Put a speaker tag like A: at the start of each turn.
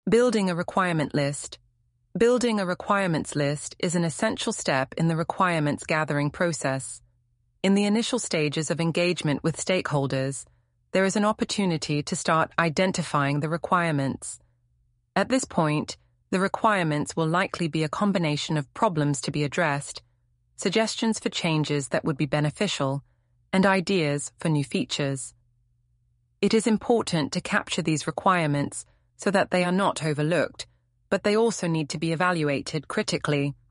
A: Building a requirement list. Building a requirements list is an essential step in the requirements gathering process. In the initial stages of engagement with stakeholders, there is an opportunity to start identifying the requirements. At this point, the requirements will likely be a combination of problems to be addressed, suggestions for changes that would be beneficial, and ideas for new features. It is important to capture these requirements so that they are not overlooked, but they also need to be evaluated critically.